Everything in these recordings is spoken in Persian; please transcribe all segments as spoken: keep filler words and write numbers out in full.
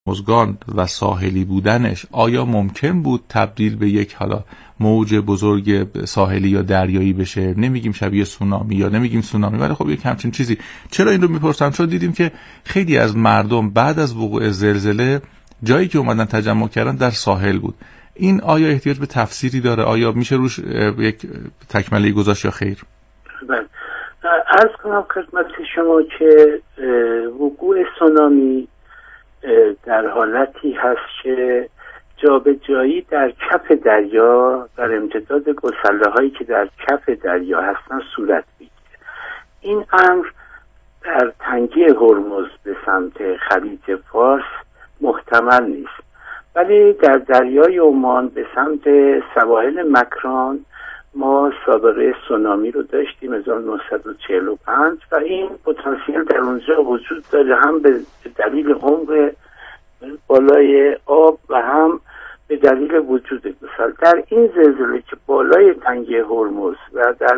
هرمزگان و ساحلی بودنش آیا ممکن بود تبدیل به یک حالا موج بزرگ ساحلی یا دریایی بشه؟ نمیگیم شبیه سونامی یا نمیگیم سونامی، ولی خب یک همچین چیزی. چرا این رو میپرسم؟ چون دیدیم که خیلی از مردم بعد از وقوع زلزله جایی که اومدن تجمع کردن در ساحل بود. این آیا احتیاج به تفسیری داره؟ آیا میشه روش یک تکمله گذاشت یا خیر؟ بله، عرض کنم خدمت شما که وقوع سونامی در حالتی هست که جابجایی در کف دریا در امتداد گسله هایی که در کف دریا هستن صورت میگیره. این امر در تنگه هرمز به سمت خلیج فارس محتمل نیست، ولی در دریای عمان به سمت سواحل مکران ما سابقه سونامی رو داشتیم هزار و نهصد و چهل و پنج و این پتانسیل در اونجا وجود داره، هم به دلیل عمق بالای آب و هم به دلیل وجود گسل. در این زلزله که بالای تنگه هرمز و در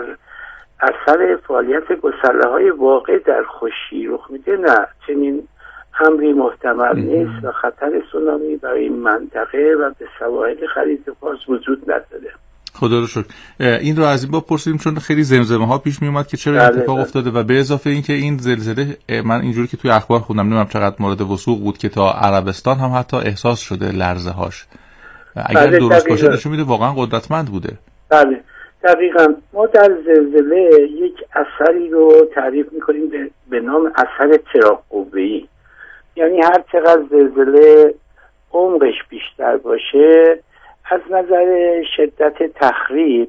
اثر فعالیت گسله های واقع در خشکی رخ میده، نه، چنین امری محتمل نیست و خطر سونامی برای این منطقه و به سواحل خلیج فارس وجود نداره. خدا رو شکر. این رو از این باب پرسیدیم چون خیلی زمزمه ها پیش می اومد که چرا این اتفاق افتاده و به اضافه این که این زلزله، من اینجوری که توی اخبار خوندم، نمیدونم چقدر مورد وثوق بود، که تا عربستان هم حتی احساس شده لرزه هاش. اگر بله، درست باشه نشون میده واقعا قدرتمند بوده. بله دقیقاً. ما در زلزله یک اثری رو تعریف میکنیم به, به نام اثر چراغ قوه‌ای. یعنی هر چقدر زلزله عمقش بیشتر باشه از نظر شدت تخریب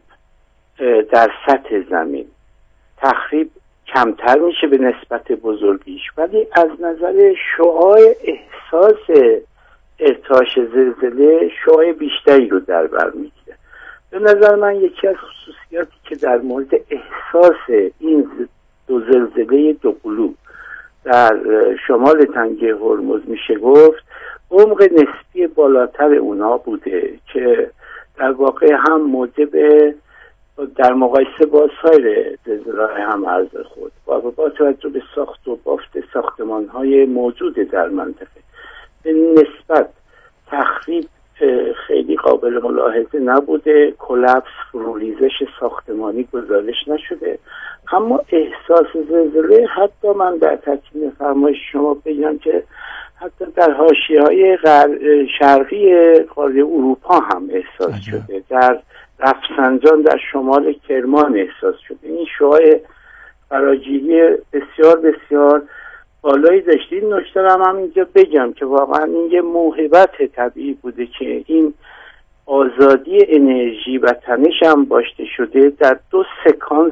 در سطح زمین تخریب کمتر میشه به نسبت بزرگیش، ولی از نظر شعاع احساس ارتعاش زلزله شعاع بیشتری رو در بر میگیره. به نظر من یکی از خصوصیاتی که در مورد احساس این دو زلزله دو قلو در شمال تنگه هرمز میشه گفت عمق نسبی بالاتر اونا بوده که در واقع هم موجب در مقایسه با سایر زلزله‌های هم عرض خود و با توجه به ساخت و بافت ساختمان‌های موجود در منطقه به نسبت تخریب خیلی قابل ملاحظه نبوده، کلاپس، فروریزش ساختمانی گزارش نشده. اما احساس زلزله، حتی من در تکمیل فرمایش شما بگم که حتی در حاشیه‌های شرقی قاره اروپا هم احساس شده، در رفسنجان در شمال کرمان احساس شده. این شعاع فراگیری بسیار بسیار بالایی داشته. این نکته هم, هم اینجا بگم که واقعا این یه موهبت طبیعی بوده که این آزادی انرژی و تنش هم باشته شده در دو سکانس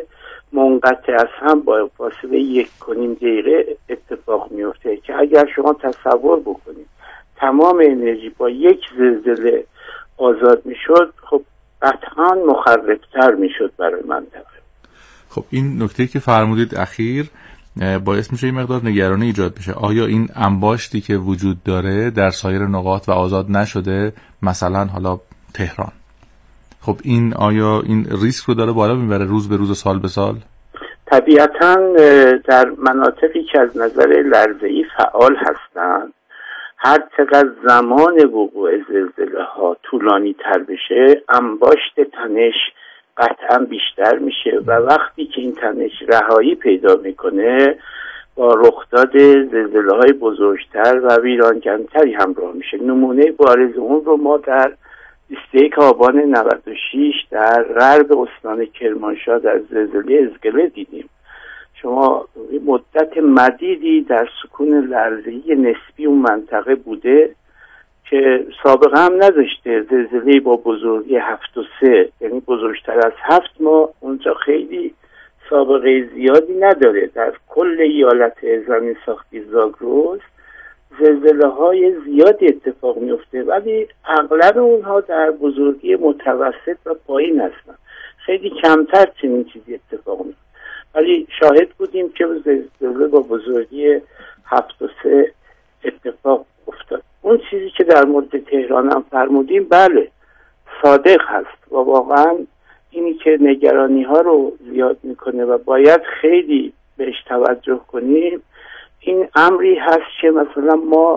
منقطع از هم با فاصله یک کنیم دقیقه اتفاق میفته که اگر شما تصور بکنید تمام انرژی با یک زلزله آزاد میشد، خب قطعا مخربتر میشد برای منطقه. خب این نکته که فرمودید اخیر باعث میشه این مقدار نگرانی ایجاد بشه. آیا این انباشتی که وجود داره در سایر نقاط و آزاد نشده، مثلا حالا تهران، خب این آیا این ریسک رو داره بالا میبره روز به روز و سال به سال؟ طبیعتاً در مناطقی که از نظر لرزه‌ای فعال هستند، هر چقدر زمان وقوع زلزله ها طولانی تر بشه انباشت تنش قطعا بیشتر میشه و وقتی که این تنش رهایی پیدا میکنه با رخداد زلزله های بزرگتر و ویرانگرتری همراه میشه. نمونه بارز اون رو ما در بیست و یک آبان نود و شش در غرب استان کرمانشاه در زلزله ازگله دیدیم. شما مدت مدیدی در سکون لرزه‌ای نسبی اون منطقه بوده که سابقه هم نداشته. زلزله با بزرگی هفت و سه، یعنی بزرگتر از هفت، ما اونجا خیلی سابقه زیادی نداره. در کل ایالت زمین ساختی زاگرس زلزله های زیادی اتفاق میفته، ولی اغلب اونها در بزرگی متوسط و پایین هستن. خیلی کمتر چنین چیزی اتفاق میفته، ولی شاهد بودیم که زلزله با بزرگی هفت و سه اتفاق افتاد. اون چیزی که در مورد تهران هم فرمودیم بله صادق هست و واقعا اینی که نگرانی ها رو زیاد میکنه و باید خیلی بهش توجه کنیم، این امری هست که مثلا ما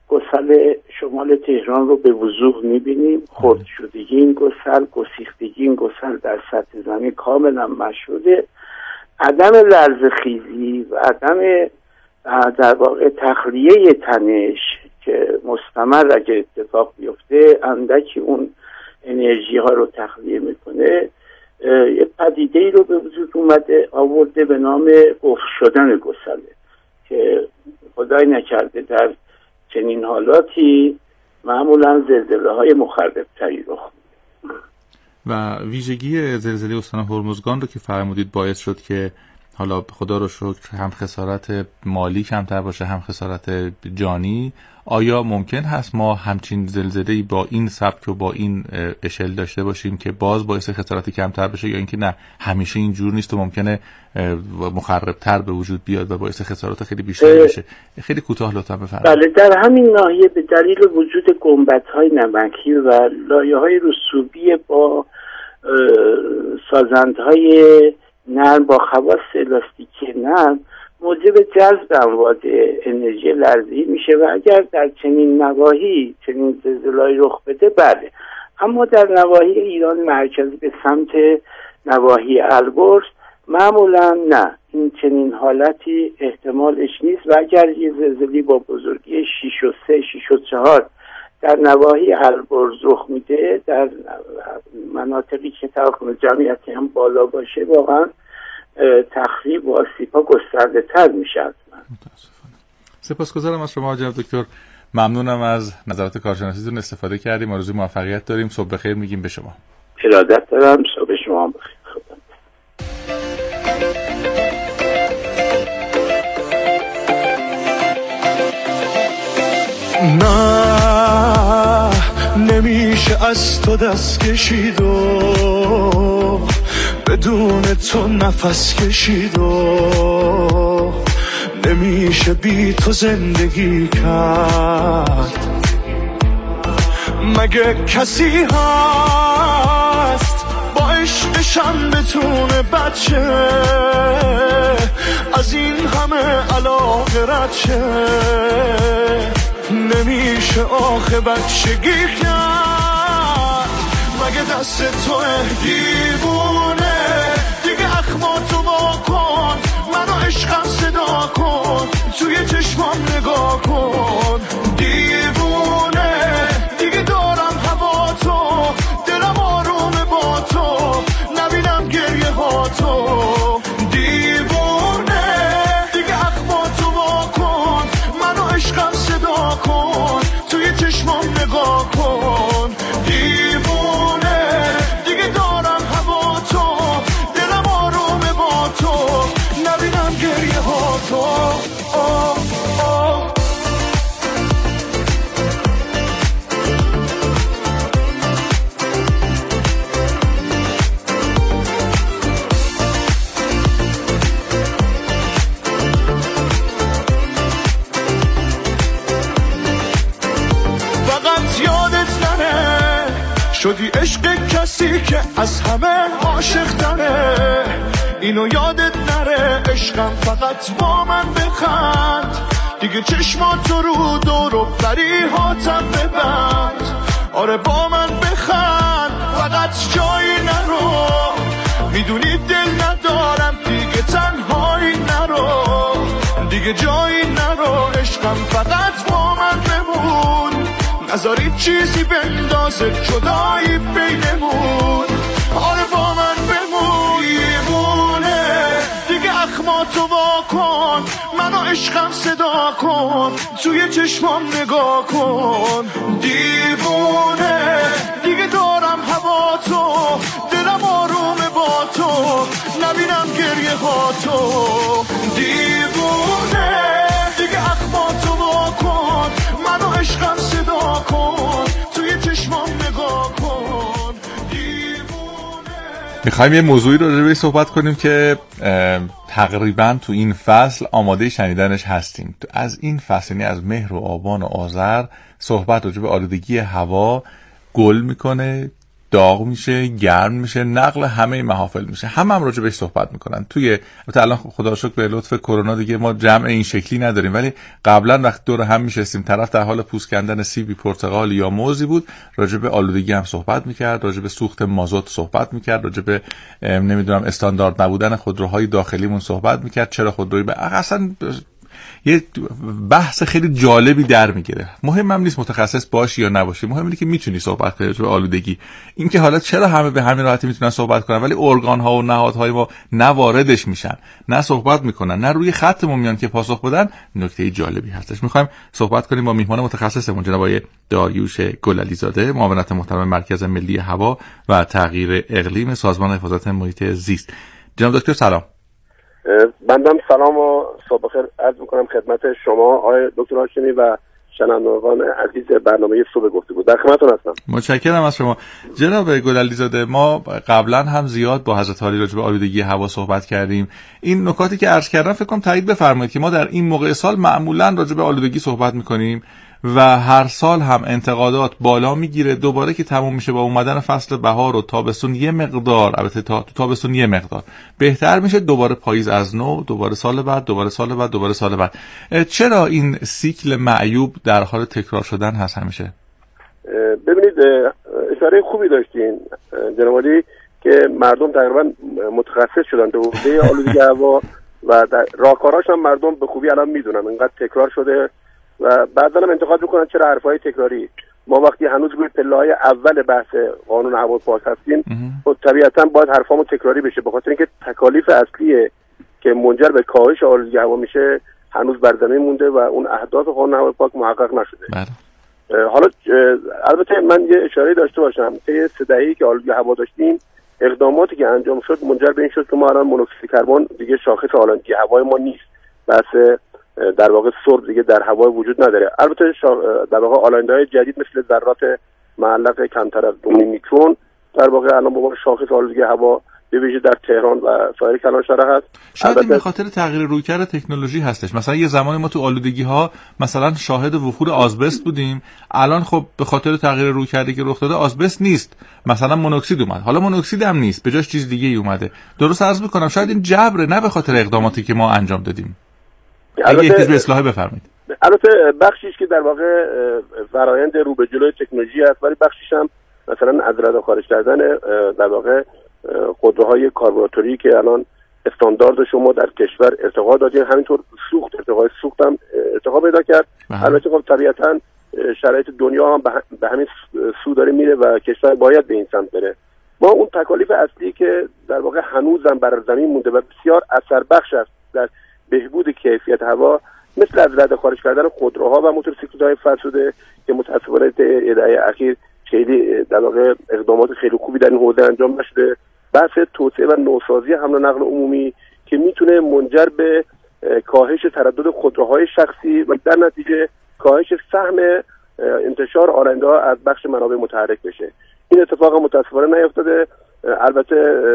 گسل شمال تهران رو به وضوح میبینیم. خرد شدگی این گسل، گسیختگی این گسل در سطح زمین کاملا مشهوده. عدم لرزه‌خیزی و عدم در واقع تخلیه تنش که مستمر اگه اتفاق بیفته اندکی اون انرژی ها رو تخلیه میکنه، یه پدیده ای رو به وجود اومده آورده به نام قفل شدن گسله که خدای نکرده در چنین حالاتی معمولا زلزله های مخرب تری رخ میده. و ویژگی زلزله استان هرمزگان رو که فرمودید باعث شد که حالا خدا رو شکر هم خسارت مالی کمتر باشه هم خسارت جانی. آیا ممکن هست ما همچین زلزله‌ای با این سبک و با این اشل داشته باشیم که باز باعث خسارت کمتر بشه، یا اینکه نه همیشه اینجور نیست و ممکنه مخربتر به وجود بیاد و باعث خسارت خیلی بیشتر بشه؟ خیلی کوتاه لطفا بفرمایید. بله، در همین ناحیه به دلیل وجود گنبدهای نمکی و لایه‌های رسوبی با سازندهای نرم با خواص الاستیکی نرم موجب جذب امواج انرژی لرزه‌ای میشه و اگر در چنین نواحی چنین زلزله‌ای رخ بده بله. اما در نواحی ایران مرکزی به سمت نواحی البرز معمولا نه، این چنین حالتی احتمالش نیست و اگر یه زلزله‌ای با بزرگی شش و سه شش و چهار در نواحی البرز رخ میده، در مناطقی که تراکم جمعیتی هم بالا باشه، واقعا تخریب و آسیب‌ها گسترده تر میشه. متاسفانه. سپاسگزارم از شما جناب دکتر، ممنونم از نظرات کارشناسیتون استفاده کردیم. آرزوی موفقیت داریم. صبح بخیر میگیم به شما. ارادت دارم. صبح شما بخیر. نه نمیشه از تو دست کشید و بدون تو نفس کشید و نمیشه بی تو زندگی کرد. مگه کسی هست با عشقشم بتونه بچه از این همه علاقه رد شه؟ نمیشه آخه بچگی کرد. مگه دست تو دیوونه دیگه اخماتو وا کن، منو عشقم صدا کن، توی چشمام نگاه کن. دیوونه دیگه دارم هوا تو، دلم آرومه با تو، نبینم گریه ها تو. دیوونه دیگه اخماتو وا کن، منو عشقم صدا کن، توی چشمام نگاه کن. دیوونه دیگه دارم هوا تو، دلم آرومه با تو، نبینم گریه ها تو. آه آه. شدی عشق کسی که از همه عاشق تره، اینو یادت نره. عشقم فقط با من بخند، دیگه چشماتو رو دور و بری هاتم ببند. آره با من بخند، فقط جایی نرو، میدونی دل ندارم دیگه تنهایی نرو، دیگه جایی نرو. عشقم فقط با من بمون، نذاری چیزی بندازه جدایی بینمون. آره با من بمون. دیوونه دیگه اخماتو وا کن، منو عشقم صدا کن، توی چشمام نگاه کن. دیوونه دیگه دارم هوا تو، دلم آرومه با تو، نبینم گریه ها تو. دیوونه دیگه اخماتو وا کن، منو عشقم صدا کن، توی چشمام نگاه کن. میخوایم یه موضوعی رو راجع بهش صحبت کنیم که تقریبا تو این فصل آماده شنیدنش هستیم. از این فصل، یعنی از مهر و آبان و آذر، صحبت راجع به آلودگی هوا گل میکنه، داغ میشه، گرم میشه، نقل همه محافل میشه. همه هم راجع بهش صحبت میکنن. توی الان خدا رو شکر به لطف کرونا دیگه ما جمع این شکلی نداریم، ولی قبلا وقت دور هم میشستیم طرف در حال پوست کندن سیبی، پرتقال یا موزی بود، راجع به آلودگی هم صحبت میکرد، راجع به سوخت مازوت صحبت میکرد، راجع به نمیدونم استاندارد نبودن خودروهای داخلیمون صحبت میکرد، چرا خودروی ب... اصلا یه بحث خیلی جالبی در میگیره. مهم هم نیست متخصص باشی یا نباشی، مهم اینه که میتونی صحبت کنی به آلودگی. این که حالا چرا همه به همین راحتی میتونن صحبت کنن ولی ارگان ها و نهادهای ما نه واردش میشن، نه صحبت میکنن، نه روی خطمون میان که پاسخ بدن، نکته جالبی هستش. میخوایم صحبت کنیم با میهمان متخصصمون جناب آقای داریوش گلعلی زاده، معاونت محترم مرکز ملی هوا و تغییر اقلیم سازمان حفاظت محیط زیست. جناب دکتر سلام. بندم سلام و صبح بخیر عرض میکنم خدمت شما آقای دکتر هاشمی و شنوندگان عزیز برنامه صبح گفتگو. در خدمتتون هستم. متشکرم از شما جناب گلعلی زاده. ما قبلا هم زیاد با حضرت عالی راجع به آلودگی هوا صحبت کردیم. این نکاتی که عرض کردم فکر کنم تایید بفرمایید که ما در این موقع سال معمولا راجع به آلودگی صحبت میکنیم و هر سال هم انتقادات بالا میگیره. دوباره که تموم میشه با اومدن فصل بهار و تابستون یه مقدار، البته تا تابستون یه مقدار بهتر میشه، دوباره پاییز از نو، دوباره سال بعد، دوباره سال بعد، دوباره سال بعد. چرا این سیکل معیوب در حال تکرار شدن هست همیشه؟ ببینید اشاره خوبی داشتین جناب عالی که مردم تقریبا متخصص شدن تو حوزه آلودگی هوا و راهکاراش هم مردم به خوبی الان میدونن. اینقدر تکرار شده و بعضا هم انتقاد میکنن چرا حرفای تکراری. ما وقتی هنوز روی پله‌های اول بحث قانون هوا پاک هستیم خب طبیعتا باید حرفامون تکراری بشه، به خاطر اینکه تکالیف اصلی که منجر به کاهش آلودگی هوا میشه هنوز بر زمین مونده و اون اهداف قانون هوا پاک محقق نشده. حالا البته من یه اشاره داشته باشم، طی سه دهه‌ای که آلودگی هوا داشتیم اقداماتی که انجام شد منجر به این شد که ما الان مونوکسید کربن دیگه شاخص آلودگی هوای ما نیست. بس در واقع سرب دیگه در هوا وجود نداره. البته در واقع آلاینده‌های جدید مثل ذرات معلق کمتر از دو میکرون در واقع الان به عنوان شاخص آلودگی هوا به ویژه در تهران و سایر کلانشهرها هست. شاید این به خاطر تغییر رویکرد تکنولوژی هستش. مثلا یه زمانی ما تو آلودگی ها مثلا شاهد وفور آزبست بودیم، الان خب به خاطر تغییر رویکردی که رخ داده آزبست نیست، مثلا مونوکسید اومد، حالا مونوکسید هم نیست، به جاش چیز دیگه ای اومده. درست عرض می‌کنم شاید این جبره، نه به خاطر اقداماتی که ما انجام دادیم. اگه احتیاج به اصلاح بفرمایید. البته بخشیش که در واقع فرآیند رو به جلوی تکنولوژی است، ولی بخشیش هم مثلا از رده خارج کردن در واقع خودروهای کاربراتوری که الان استاندارد شما در کشور ارتقا داده، همینطور سوخت ارتقای سوخت هم ارتقا پیدا کرد. البته خب طبیعتا شرایط دنیا هم به همین سو داره میره و کشور باید به این سمت بره. ما اون تکالیف اصلی که در واقع هنوزم بر زمین مونده و بسیار اثر بخش است در بهبود کیفیت هوا، مثل از رده خارج کردن خودروها و موتورسیکلت‌های فرسوده که متأسفانه یه دهه اخیر خیلی در واقع اقدامات خیلی خوبی در این حوزه انجام نشده. بحث توسعه و نوسازی حمل و نقل عمومی که میتونه منجر به کاهش تردد خودروهای شخصی و در نتیجه کاهش سهم انتشار آلاینده‌ها از بخش منابع متحرک بشه. این اتفاق متأسفانه نیفتاده. البته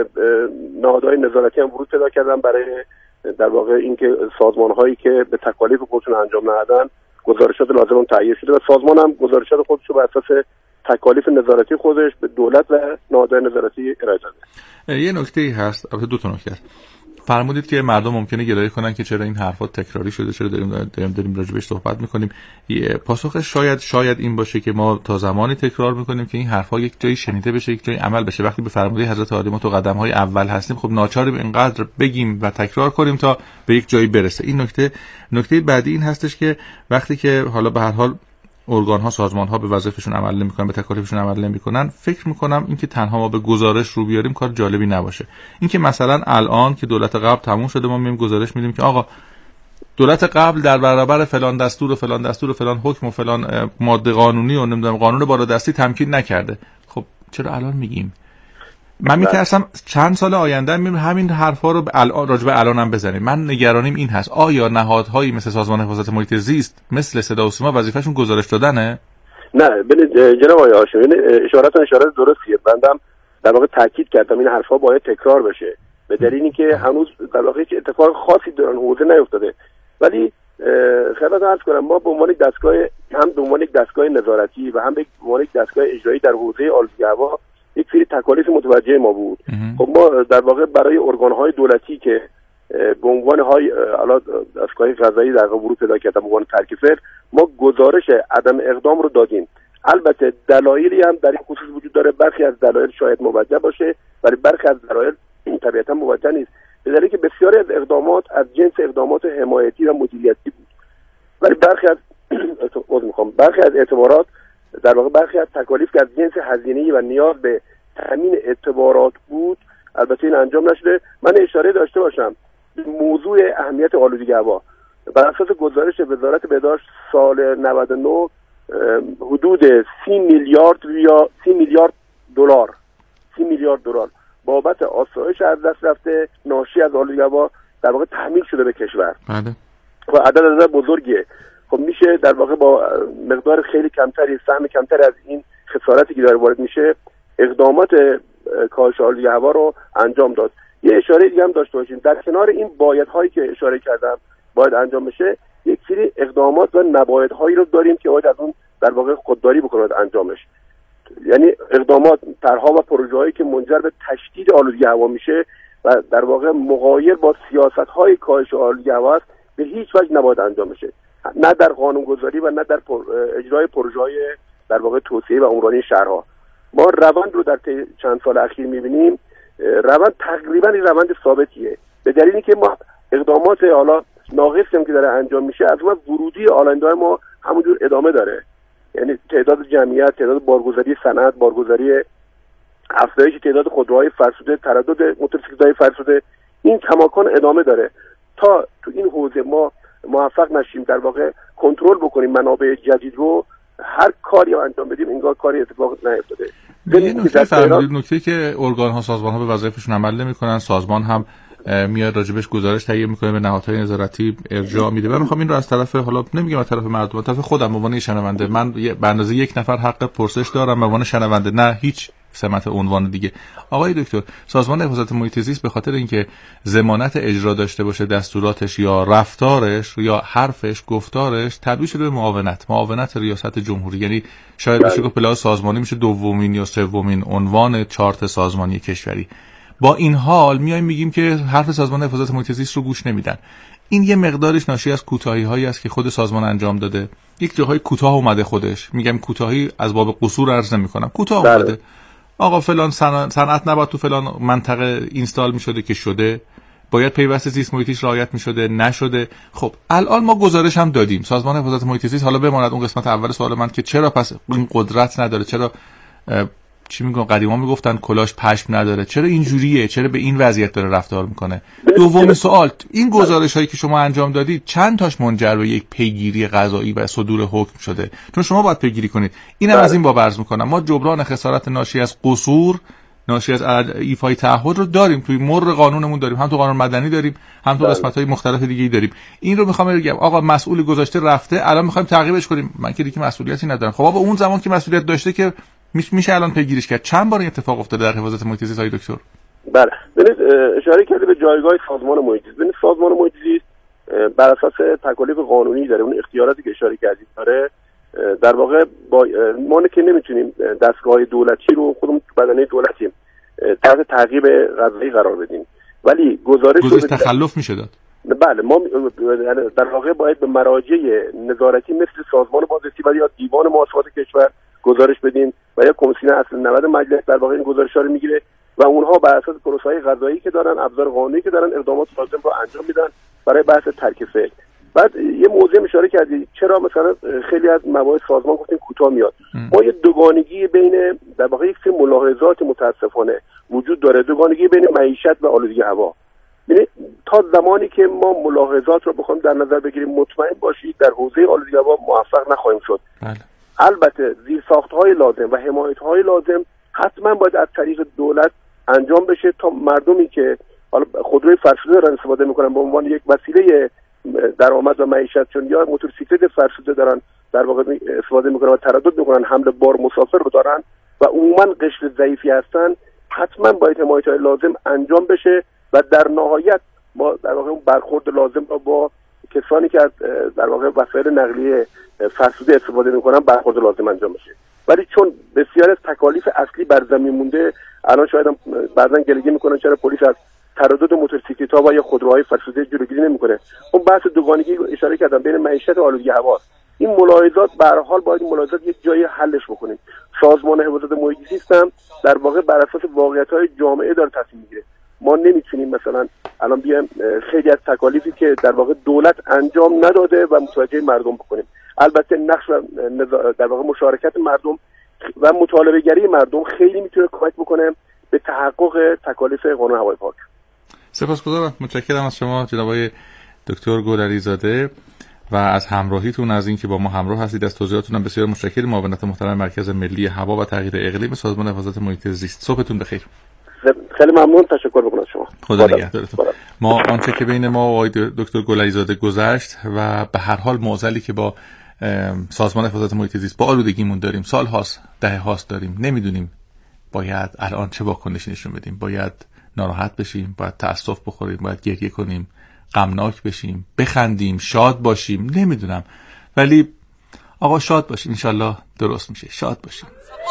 نهادهای نظارتی هم ورود پیدا کردن برای در واقع اینکه سازمان‌هایی که به تکالیف خودشون انجام ندادن گزارشات لازم هم تهیه شده و سازمان هم گزارشات خودش رو بر اساس تکالیف نظارتی خودش به دولت و نهادهای نظارتی ارائه داده. یه نکته‌ای هست، البته دو تا نکته. فرمودید که مردم ممکنه گلایه کنن که چرا این حرفا تکراری شده، چرا داریم داریم داریم راجع بهش صحبت می‌کنیم. پاسخش شاید شاید این باشه که ما تا زمانی تکرار می‌کنیم که این حرفا یک جایی شنیده بشه، یک جایی عمل بشه. وقتی به فرموده حضرت عالی ما تو قدم‌های اول هستیم، خب ناچاریم اینقدر بگیم و تکرار کنیم تا به یک جایی برسه. این نکته نکته بعدی این هستش که وقتی که حالا به هر حال ارگان ها، سازمان ها به وظایفشون عمل نمی‌کنن، به تکالیفشون عمل نمی‌کنن، فکر می‌کنم اینکه تنها ما به گزارش رو بیاریم کار جالبی نباشه. اینکه مثلا الان که دولت قبل تموم شده ما میایم گزارش میدیم که آقا دولت قبل در برابر فلان دستور و فلان دستور و فلان حکم و فلان ماده قانونی و نمیدونم قانون بالادستی تمکین نکرده. خب چرا الان میگیم؟ من میترسم چند سال آینده میریم همین حرفا رو الان راجع به الانم بزنیم. من نگرانیم این هست آیا نهادهایی مثل سازمان حفاظت محیط زیست، مثل صدا و سیما وظیفه‌شون گزارش دادنه؟ نه ببینید جناب آقای هاشمی اشاراتون اشاره درستیه. بندم در واقع تاکید کردم این حرفا باید تکرار بشه به دلیلی که هنوز در واقع هیچ اتفاق خاصی در اون حوزه نیفتاده. ولی خدمتتون عرض کنم ما به عنوان دستگاه هم به عنوان یک دستگاه نظارتی و هم به عنوان یک دستگاه اجرایی در حوزه آلودگی هوا یک سری تکالیف متوجه ما بود. خب ما در واقع برای ارگان‌های دولتی که به عنوان های حالا دستگاه قضایی در ورود پیدا کردن به عنوان ترک فعل، ما گزارش عدم اقدام رو دادیم. البته دلایلی هم در این خصوص وجود داره، برخی از دلایل شاید موجه باشه ولی برخی از دلایل طبیعتا موجه نیست، به دلیلی که بسیاری از اقدامات از جنس اقدامات حمایتی و مدیریتی بود، ولی برخی از عذر میخوام برخی از اعتبارات در واقع برخی از تکالیف که از جنس هزینه‌ای و نیاز به تامین اعتبارات بود البته این انجام نشده. من اشاره داشته باشم موضوع اهمیت آلودگی هوا. بر اساس گزارش وزارت بهداشت سال نود و نه حدود سی میلیارد یا سی میلیارد دلار سی میلیارد دلار بابت آسایش از دست رفته ناشی از آلودگی هوا در واقع تحمیل شده به کشور. بله. و عدد عدد بزرگیه. خب میشه در واقع با مقدار خیلی کمتری، سهم کمتری از این خسارتی که داره وارد میشه اقدامات کاهش آلودگی هوا رو انجام داد. یه اشاره دیگه هم داشته باشیم، در کنار این بایدهایی که اشاره کردم باید انجام بشه، یک سری اقدامات و نبایدهایی رو داریم که باید از اون در واقع خودداری بکنه انجامش. یعنی اقدامات، طرح‌ها و پروژه‌هایی که منجر به تشدید آلودگی هوا میشه و در واقع مغایر با سیاست‌های کاهش آلودگی هوا است، به هیچ وجه نباید انجام بشه، نه در قانونگذاری و نه در اجرای پروژه‌های در واقع توسعه و عمرانی شهرها. ما روند رو در چند سال اخیر می‌بینیم، روند تقریبا این روند ثابتیه، به دلیلی که ما اقدامات حالا ناقصی هم که داره انجام میشه از اون ورودی آلاینده‌های ما همونجور ادامه داره. یعنی تعداد جمعیت، تعداد بارگذاری صنعت، بارگذاری افزایش تعداد خودروهای فرسوده، تردد موتورسیکل‌های فرسوده، این کماکان ادامه داره. تا تو این حوزه ما موفق نشیم در واقع کنترل بکنیم منابع جدید رو، هر کاری رو انجام بدیم انگار کاری اتفاق نیفتاده. یه نکته فرمودید، نکته که ارگان‌ها سازمان‌ها به وظایفشون عمل نمی‌کنن، سازمان هم میاد راجبش گزارش تهیه میکنه به نهادهای نظارتی ارجاع میده. من میخوام این رو از طرف، حالا نمیگم از طرف مردم، از طرف خودم به عنوان شنونده، من به اندازه یک نفر حق پرسش دارم به عنوان شنونده، نه هیچ سمت عنوان دیگه. آقای دکتر، سازمان حفاظت محیط زیست به خاطر اینکه ضمانت اجرا داشته باشه دستوراتش یا رفتارش یا حرفش، گفتارش تبدیل شده به معاونت، معاونت ریاست جمهوری، یعنی شاید بشه گفت پلاس سازمانی میشه دومین یا سومین عنوان چارت سازمانی کشوری. با این حال میایم میگیم که حرف سازمان حفاظت محیط زیست رو گوش نمیدن. این یه مقدارش ناشی از کوتاهی‌هایی است که خود سازمان انجام داده. یک جاهای کوتاه اومده خودش. میگم کوتاهی از باب قصور عرض نمی‌کنم. کوتاه اومده. آقا فلان صنعت نباید تو فلان منطقه اینستال می‌شده که شده. باید پیوست زیست محیطیش رعایت می‌شده، نشده. خب الان ما گزارش هم دادیم. سازمان حفاظت محیط زیست، حالا بماند اون قسمت اول سوال من که چرا پس این قدرت نداره؟ چرا چی میگن قدیما میگفتن کلاش پشم نداره، چرا اینجوریه؟ چرا به این وضعیت داره رفتار میکنه؟ دومین سوال، این گزارش هایی که شما انجام دادید چند تاش منجر به یک پیگیری قضایی و صدور حکم شده؟ چون شما باید پیگیری کنید. اینم از این باب عرض میکنم، ما جبران خسارت ناشی از قصور، ناشی از ایفای تعهد رو داریم، توی مر قانونمون داریم، هم تو قانون مدنی داریم، هم تو قسمت‌های مختلف دیگه‌ای داریم. این رو میخوام بگم آقا مسئول گذاشته رفته، الان میخوایم تعقیبش کنیم. من که دیگه مسئولیتی ندارم. خب آقا اون زمان که مسئولیت داشته که میشه الان پیگیریش کرد. چند بار این اتفاق افتاده در حفاظت محیط زیست های دکتر؟ بله، ببینید اشاره کرده به جایگاه سازمان محیط زیست. ببینید سازمان محیط زیست بر اساس تکالیف قانونی داره، اون اختیاراتی که اشاره کردید داره. در واقع با ما که نمیتونیم دستگاه دولتی رو خودمون بدنه دولتیم تحت تعقیب قضایی قرار بدیم، ولی گزارش گزارش تخلف میشه داد. بله، ما در واقع باید به مراجع نظارتی مثل سازمان بازرسی و یا دیوان محاسبات کشور گزارش بدیم و یا کمیسیون اصل نود مجلس در واقع این گزارش‌ها رو میگیره و اونها بر اساس پروسه‌های قضایی که دارن، ابزار قانونی که دارن، اقدامات لازم رو انجام میدن برای بحث ترک فعل. بعد یه موضوع اشاره کردید چرا مثلا خیلی از مباحث سازمان گفتیم کوتاه میاد. ما یه دوگانگی بین در واقع یک سری ملاحظات متاسفانه وجود داره، دوگانگی بین معیشت و آلودگی هوا. یعنی تا زمانی که ما ملاحظات رو بخوایم در نظر بگیریم مطمئن باشید در حوزه آلودگی هوا موفق نخواهیم شد. بله. البته زیرساخت‌های لازم و حمایت‌های لازم حتما باید از طریق دولت انجام بشه تا مردمی که حالا خودروی فرسوده دارن استفاده میکنن به عنوان یک وسیله درآمد و معیشت، چون یا موتورسیکلت فرسوده دارن در واقع استفاده میکنن و تردد میکنن، حمل بار مسافر رو دارن و عموما قشر ضعیفی هستن، حتما باید حمایت‌های لازم انجام بشه و در نهایت ما در واقع اون برخورد لازم رو با کسانی که در واقع وسایل نقلیه فرسوده استفاده میکنن برخورد لازم انجام بشه. ولی چون بسیار از تکالیف اصلی بر زمین مونده، الان شاید هم بعضا گلگی میکنن چرا پلیس از تردد موتورسیکلت‌ها و یا خودروهای فرسوده جلوگیری نمیکنه. اون بحث دوگانگی اشاره کردم بین معیشت و آلودگی هوا. این ملاحظات به هر حال باید ملاحظات یک جایی حلش بکنیم. سازمان حفاظت محیط زیست هم در واقع بر اساس واقعیت‌های جامعه داره تصمیم میگیره. ما نمیتونیم مثلا الان بیایم خیلی از تکالیفی که در واقع دولت انجام نداده و متوجه مردم بکنیم. البته نقش در واقع مشارکت مردم و مطالبه گری مردم خیلی میتونه کمک بکنه به تحقق تکالیف قانون هوای پاک. سپاسگزارم، متشکرم از شما جناب آقای دکتر گلری زاده و از همراهیتون، از اینکه با ما همراه هستید، از توضیحاتتون بسیار متشکرم. معاونت محترم مرکز ملی هوا و تغییر اقلیم سازمان حفاظت محیط زیست، صبحتون بخیر. خیلی ممنون، تشکر می‌کنم از شما. خدا نگهدارتون. ما آنچه که بین ما و آقای دکتر گلری زاده گذشت و به هر حال معضلی که با سازمان حفاظت محیط زیست با آلودگیمون داریم، سال هاست، دهه هاست داریم، نمیدونیم باید الان چه واکنشی نشون بدیم. باید ناراحت بشیم، باید تأسف بخوریم، باید گریه کنیم، غمناک بشیم، بخندیم، شاد باشیم، نمیدونم. ولی آقا شاد باشیم، انشالله درست میشه. شاد باشیم.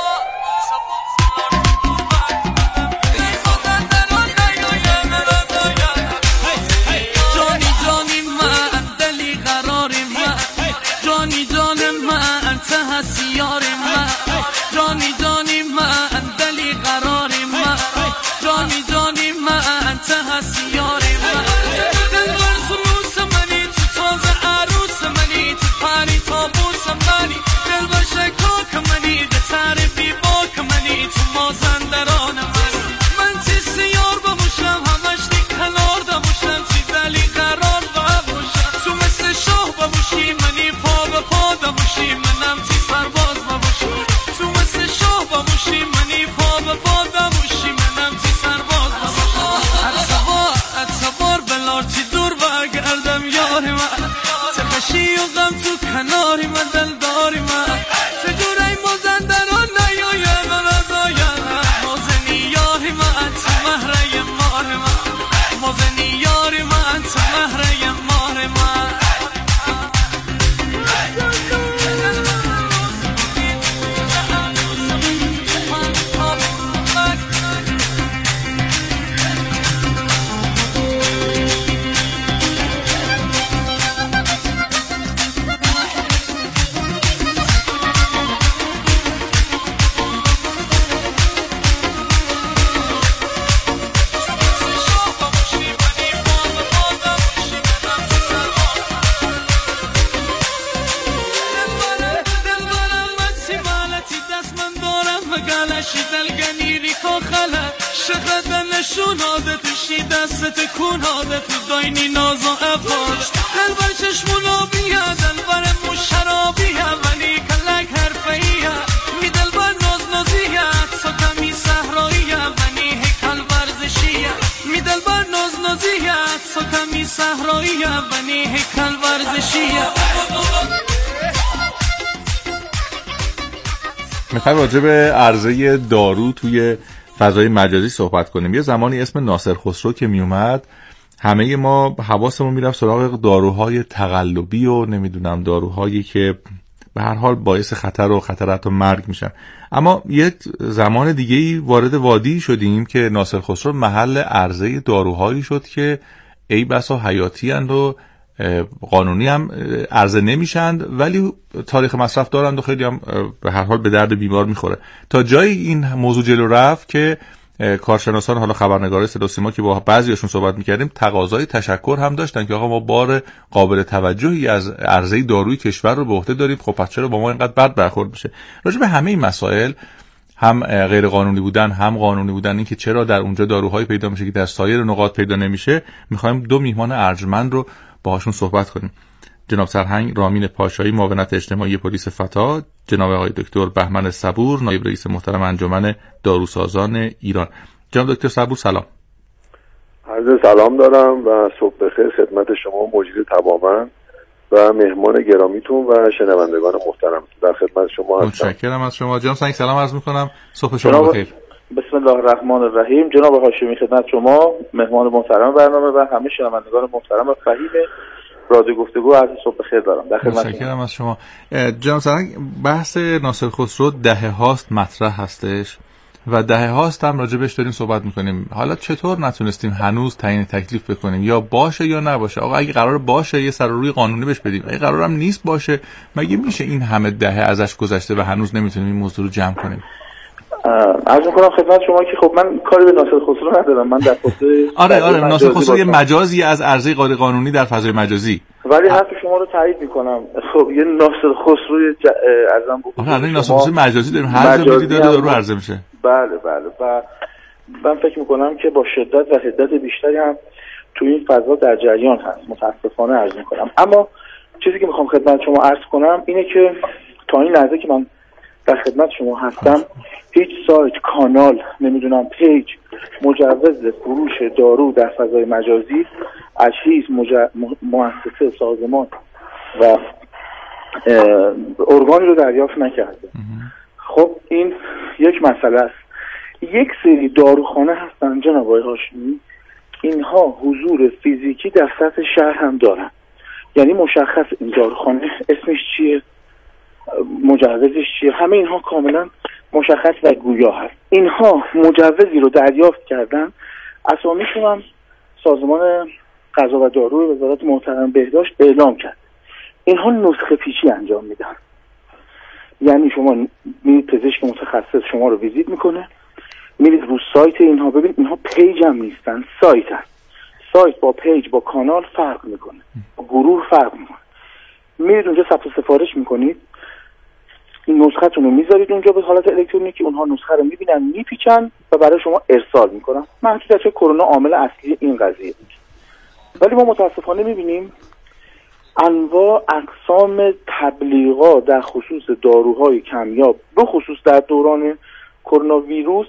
میخوایم راجع به عرضه دارو توی فضای مجازی صحبت کنیم. یه زمانی اسم ناصر خسرو که میومد همه ما حواسمون میرفت سراغ داروهای تقلبی و نمیدونم داروهایی که به هر حال باعث خطر و خطرات و مرگ میشن. اما یک زمان دیگه‌ای وارد وادی شدیم که ناصر خسرو محل عرضه داروهایی شد که ای بسا حیاتی اند و قانونی هم عرضه نمیشند ولی تاریخ مصرف دارند و خیلی هم به هر حال به درد بیمار میخوره. تا جایی این موضوع جلو رفت که کارشناسان، حالا خبرنگارای صدا و سیما که با بعضیاشون صحبت میکردیم، تقاضای تشکر هم داشتن که آقا ما بار قابل توجهی از عرضه داروی کشور رو به عهده داریم، خب پس چرا با ما اینقدر بد برخورد بشه؟ راجع به همه این مسائل، هم غیر قانونی بودن هم قانونی بودن، این که چرا در اونجا داروهایی پیدا میشه که در سایر نقاط پیدا نمیشه، میخوایم دو میهمان ارجمند رو باهاشون صحبت کنیم. جناب سرهنگ رامین پاشایی، معاونت اجتماعی پلیس فتا، جناب آقای دکتر بهمن صبور، نایب رئیس محترم انجمن داروسازان ایران. جناب دکتر صبور سلام. عرض سلام دارم و صبح بخیر خدمت شما مجری تماما و مهمان گرامیتون و شنوندگان محترم. در خدمت شما هستم. متشکرم از شما. جناب سرهنگ سلام عرض می‌کنم. صبح شما بخیر. بسم الله الرحمن الرحیم. جناب هاشمی خدمت شما، مهمان محترم برنامه و همه شنوندگان محترم و فهیم رادیو گفتگو عرض صبح بخیر دارم. در خدمتتون. متشکرم از شما. جناب سرهنگ، بحث ناصر خسرو دهه هاست مطرح هستش و دهه هاست هم راجبش داریم صحبت میکنیم. حالا چطور نتونستیم هنوز تعیین تکلیف بکنیم یا باشه یا نباشه؟ آقا اگه قرار باشه یه سر و روی قانونی بهش بدیم، اگه قرار هم نیست باشه، مگه میشه این همه دهه ازش گذشته و هنوز نمیتونیم این موضوع رو جمع کنیم؟ عرض میکنم خدمت شما که خب من کاری به ناصر خسرو ندارم. من در خصوص آره آره ناصر خسرو یه مجازی از عرضه غیر قانونی در فضای مجازی، ولی حرف شما رو تایید میکنم. خب یه ناصر خسرو ج... ارزم بکنم آره الان ناصر خسرو مجازی داریم، هر جا میری داره دارو عرضه میشه. بله بله و من فکر میکنم که با شدت و حدت بیشتری هم تو این فضا در جریان هست، متاسفانه عرض میکنم. اما چیزی که میخوام خدمت شما عرض کنم اینه که تا این لحظه که من در خدمت شما هستم هیچ سایت، کانال، نمیدونم پیج مجوز فروش دارو در فضای مجازی از هیچ مج... مؤسسه، سازمان و ارگانی رو دریافت نکرده. خب این یک مسئله است. یک سری داروخانه هستن جناب آقای هاشمی، اینها حضور فیزیکی در سطح شهر هم دارن، یعنی مشخص این داروخانه اسمش چیه، مجوزش چیه، همه اینها کاملا مشخص و گویا هست. اینها مجوزی رو دریافت کردن، اسامیشون هم سازمان غذا و دارو وزارت محترم بهداشت اعلام کرد. اینها نسخه پیچی انجام میدن، یعنی شما میرید پزشک متخصص شما رو ویزیت میکنه، میرید رو سایت اینها ببینید اینها پیج هم نیستن، سایت هست. سایت با پیج با کانال فرق میکنه، با گروه فرق میکنه. میرید اونجا ثبت سفارش میکنید، این نسختون رو میذارید اونجا به حالت الکترونیکی، اونها نسخه رو میبینن، میپیچن و برای شما ارسال میکنن. محدودیت کرونا عامل اصلی این قضیه بود. ولی ما متاسفانه میبینیم انواع اقسام تبلیغات در خصوص داروهای کمیاب، به خصوص در دوران کرونا ویروس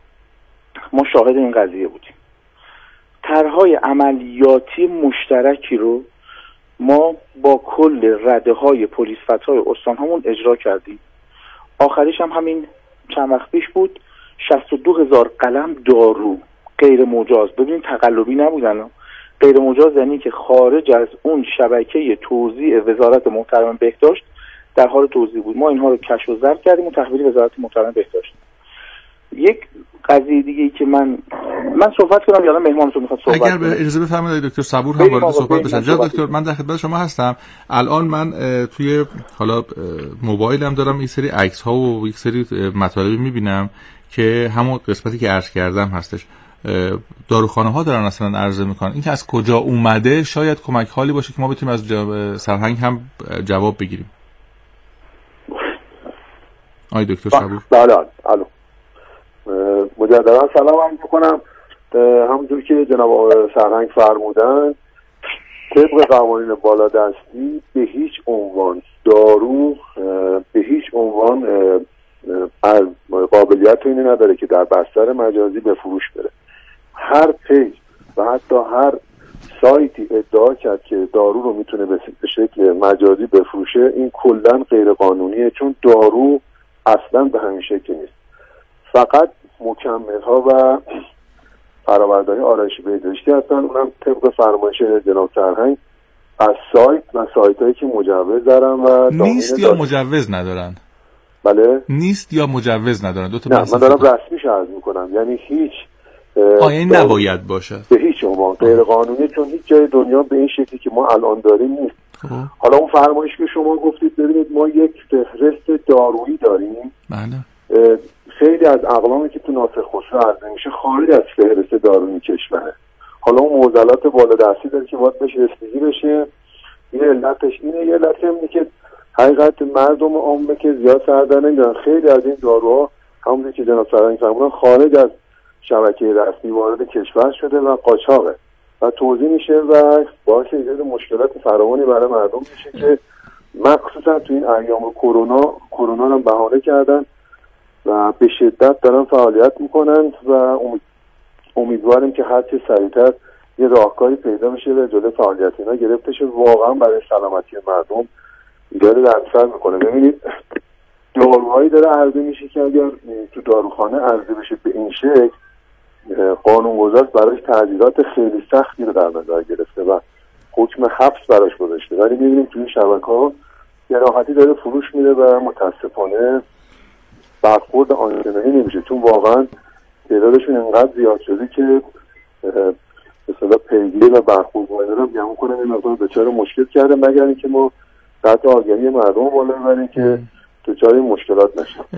ما شاهد این قضیه بودیم. طرح‌های عملیاتی مشترکی رو ما با کل رده‌های پلیس فتای استان همون اجرا کردیم. آخریش هم همین چند وقت پیش بود، شصت و دو هزار قلم دارو غیر مجاز، ببینید تقلبی نبودن، غیر مجاز یعنی که خارج از اون شبکه توزیع وزارت محترم بهداشت در حال توزیع بود. ما اینها رو کشف و ضبط کردیم و تحویل وزارت محترم بهداشت. یک قضیه دیگه ای که من من صحبت کنم یا مهمانتون میخواد صحبت اگر به اجازه بفرمایید دکتر صبور هم وارد صحبت بشن. جناب دکتر من در خدمت شما هستم. الان من توی حالا موبایلم دارم این سری عکس ها و یک سری مطالبی میبینم که همون قسمتی که عرض کردم هستش. داروخانه ها دارن اصلا عرضه میکنن. این که از کجا اومده شاید کمک حالی باشه که ما بتونیم از سرهنگ هم جواب بگیریم. آی دکتر صبور. بله الو مجددا سلام عرض میکنم. همونجور که جناب آقای سرهنگ فرمودن، طبق قوانین بالادستی به هیچ عنوان دارو به هیچ عنوان قابلیت اینی نداره که در بستر مجازی به فروش بره. هر پیج و حتی هر سایتی ادعا کرد که دارو رو میتونه به شکل مجازی بفروشه، این کلا غیر قانونیه، چون دارو اصلا به همین شکل نیست. فقط مکمل ها و فرآوردهای آرایشی بهداشتی هستن، اونم طبق فرمایش جناب سرهنگ از سایت و سایت هایی که مجوز دارن و نیست یا مجوز ندارن. بله نیست یا مجوز ندارن. دو تا نه من دارم رسمیش عرض میکنم، یعنی هیچ آیا نباید باشه به هیچ عنوان غیر قانونی، چون هیچ جای دنیا به این شکلی که ما الان داریم نیست. خواه. حالا اون فرمایش که شما گفتید، ببینید ما یک فهرست دارویی داریم. بله. خیلی از اقلامی که تو ناصر خسرو عرضه میشه خارج از فهرست دارویی کشوره. حالا اون معضلات بالادستی داره که باید بهش رسیدگی بشه. یه علتش اینه، یه علتش اینه که حقیقت مردم عامه که زیاد سر در نمیدن. خیلی از این داروها همونطور که جناب سرهنگ فرمودن خارج از شبکه رسمی وارد کشور شده و قاچاقه و توزیع میشه و باعث ایجاد مشکلات فراوانی برای مردم میشه که مخصوصا تو این ایام کرونا کرونا رو بهانه کردن و به شدت دارن فعالیت میکنن و امید... امیدواریم که هر چه سریعتر یه راهکاری پیدا بشه و جلوی فعالیت اینا گرفته شه. واقعا برای سلامتی مردم داره دردسر میکنه. ببینید داروهایی داره عرضه میشه که اگر تو داروخانه عرضه بشه به این شکل، قانونگذار برایش تعدیلات خیلی سختی رو در نظر گرفته و حکم حبس براش گذاشته، ولی میبینیم توی شبکه‌ها یه راحتی داره فروش میره و متاسفانه برخورد آنچنانی نمیشه، چون واقعا تعدادشون انقدر زیاد شده که به اصطلاح پیگیری و برخورد با اینا رو گمون کنن این مقدار دچار مشکل کرده، مگر اینکه ما سطح آگاهی مردم بالا ببریم که دچار مشکلات نشن.